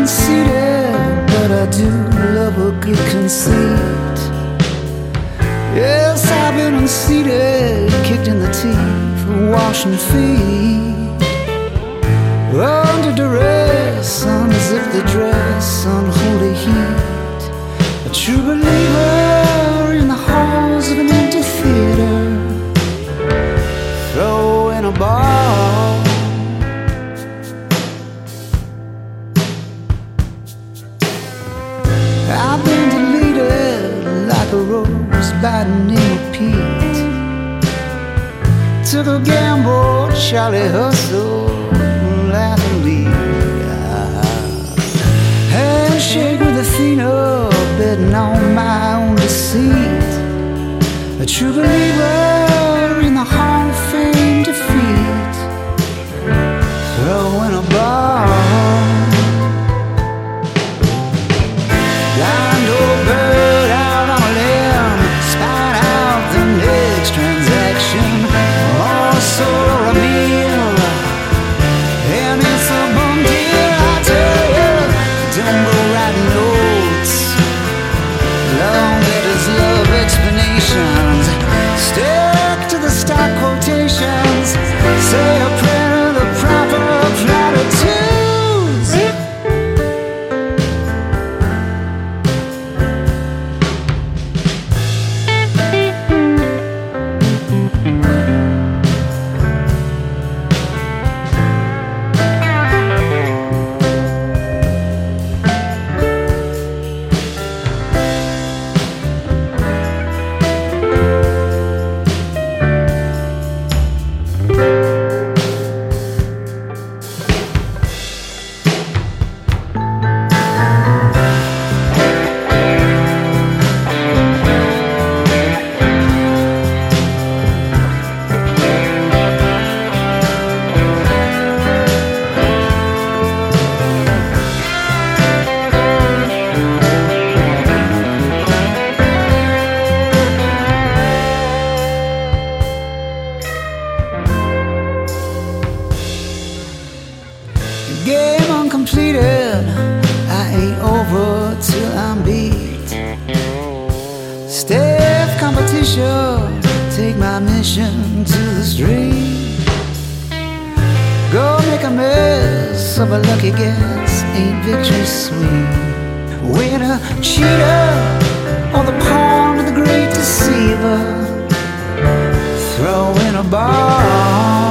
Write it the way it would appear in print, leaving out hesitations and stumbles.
conceited, but I do love a good conceit. Yes, I've been unseated, kicked in the teeth, washing feet. Under duress, unzip the dress, unholy heat. A true believer in the halls of an empty theater, throw in a ball. I've been deleted like a rose by the name of Pete. Took a gamble, Charlie hustled like a lead. Handshake with Athena, betting on my own deceit. A true believer in the Hall of Fame defeat, throwing a ball. Blind old bird out on a limb, spine out the next transaction. More soul or a meal, and it's a bum deal, I tell you. Don't go writing notes, long letters, love explanations. Stick to the stock quotations, say a prayer of the proper platitudes. Game uncompleted, I ain't over till I'm beat. Stiff competition, take my mission to the street. Go make a mess of a lucky guess, ain't victory sweet. Winner, cheater, or the pawn of the great deceiver, throw in a ball.